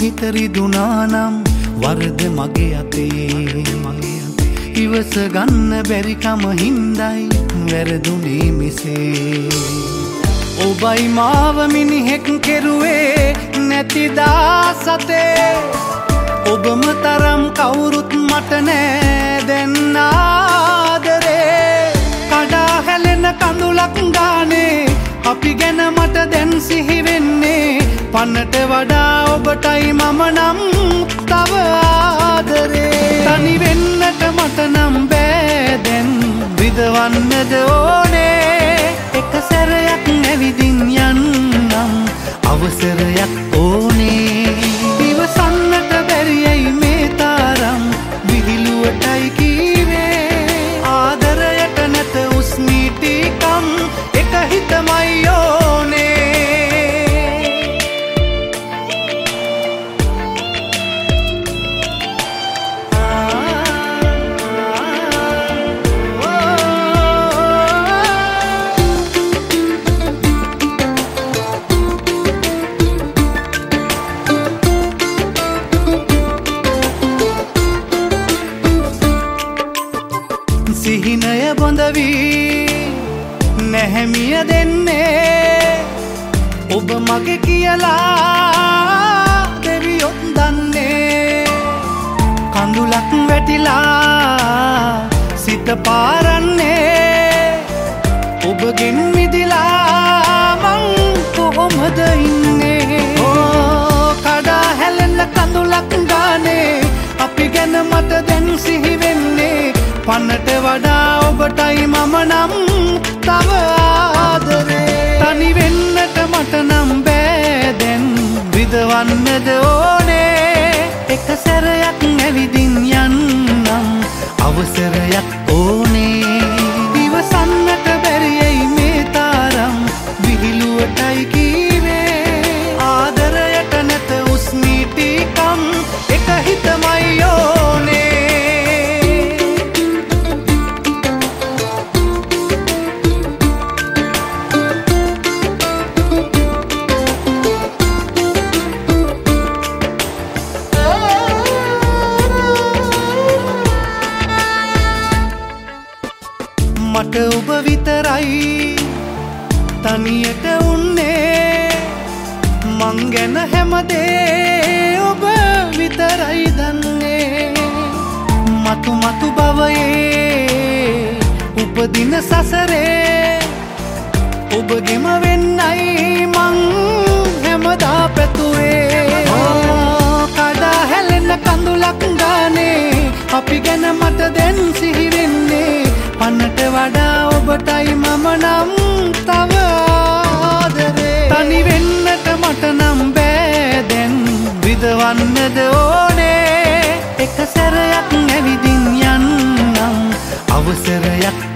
හිතරිදුනානම් වරද මගේ අතේ ඉවස ගන්න බැරිකම හින්දයි වැරදුනේ මෙසේ ඔබයි මාව මිනිහෙක් කෙරුවේ නැතිදා සතේ ඔබම තරම් කවුරුත් මට නෑ දැන් ආදරේ කඩා හැලෙන කඳුලක් ගානේ අපි ගැන මට දැන් සිහි වෙන්නේ පන්නට වඩා ඔබටයි මම නම් තව ආදරේ තනි වෙන්නට මට නම් බෑ දැන් විදවන්නද ඕනේ එක සැරයක් නැවිදින් යන්නම් අවසරයක් ඕනේ ඉවසන්නට බැරියයි මේ තරම් විහිළුවටයි කීවේ ආදරයට නැත උස්මීටිකම් එක හිතමයි ඕනේ සිහිනය බොඳවී නැහැමිය දෙන්නේ ඔබ මගේ කියලා දෙවියොත් දන්නේ කඳුලක් වැටිලා සිත පාරන්නේ ඔබගෙන් මිදිලා මං කොහොමද ඉන්නේ කඩා හැලෙන කඳුලක් ගානේ අපි ගැන මට දැන් සිහි වෙන්නේ පන්නට වඩා ඔබටයි මම නම් තව ආදරේ තනි වෙන්නට මට නම් බෑ දැන් විදවන්නද ඕනේ එක සැරයක් නැවිදින් යන්නම් අවසරයක් ඕනේ ඉවසන්නට බැරියයි මේ තරම් විහිළුවටයි කීවේ ආදරයට නැත උස්මීටිකම් එක හිතමයි ඕනේ මට ඔබ විතරයි තනියට උන්නේ මං ගැන හැමදේ ඔබ විතරයි දන්නේ මතු මතු භවයේ උපදින සසරේ ඔබගෙම වෙන්නයි මං හැමදා පැතුවේ කඩා හැලෙන කඳුලක් ගානේ අපි ගැන මට දැන් සිහි වෙන්නේ පන්නට වඩා ඔබටයි මම නම් තව ආදරේ තනි වෙන්නට මට නම් බෑ දැන් විදවන්නද ඕනේ එක සැරයක් නැවිදින් යන්නම් අවසරයක්